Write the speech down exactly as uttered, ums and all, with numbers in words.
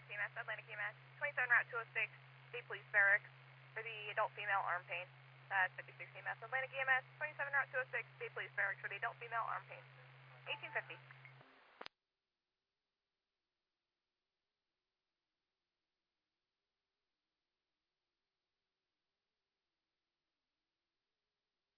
E M S, Atlantic E M S, twenty-seven Route two oh six, State Police Barracks for the adult female arm pain. That's fifty-six E M S, Atlantic E M S, twenty-seven Route two oh six, State Police Barracks for the adult female arm pain. eighteen fifty.